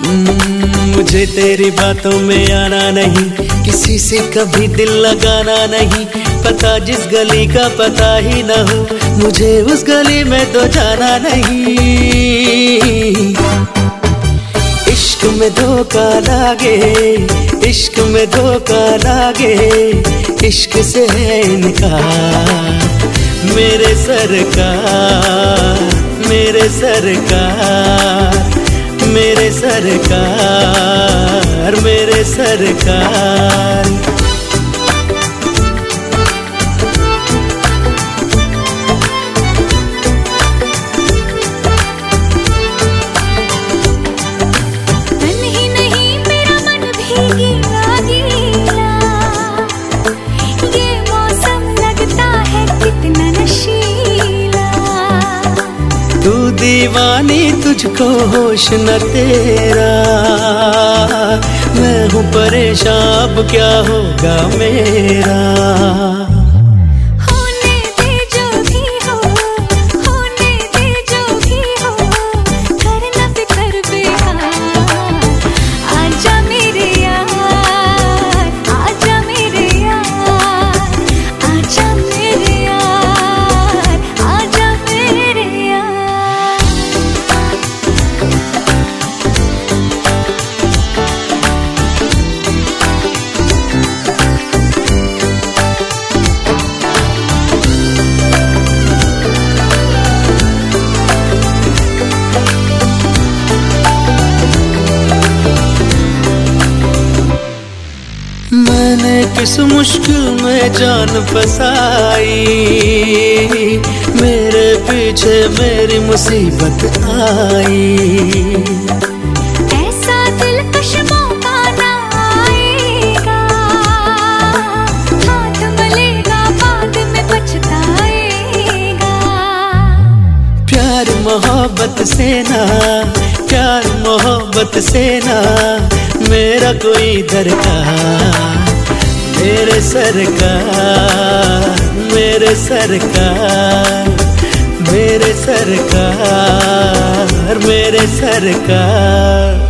मुझे तेरी बातों में आना नहीं, किसी से कभी दिल लगाना नहीं। पता जिस गली का पता ही न हो, मुझे उस गली में तो जाना नहीं। इश्क में धोखा लागे, इश्क में धोखा लागे, इश्क से है इनकार। मेरे सरकार, मेरे सरकार, मेरे सरकार, मेरे सरकार। तू दीवानी तुझको होश न तेरा, मैं हूँ परेशान अब क्या होगा मेरा। होने दे जो भी हो, होने दे जो भी हो, करना फिकर बेकार। आजा मेरे यार, आजा मेरे यार, आजा मेरे यार, आजा मेरे यार। मैंने किस मुश्किल में जान फसाई, मेरे पीछे मेरी मुसीबत आई। ऐसा दिलकश मौका ना आएगा, हाथ मलेगा बाद में पछताएगा। प्यार मोहब्बत से ना, प्यार मोहब्बत से ना मेरा कोई दरकार। मेरे सरकार, मेरे सरकार, मेरे सरकार, मेरे सरकार।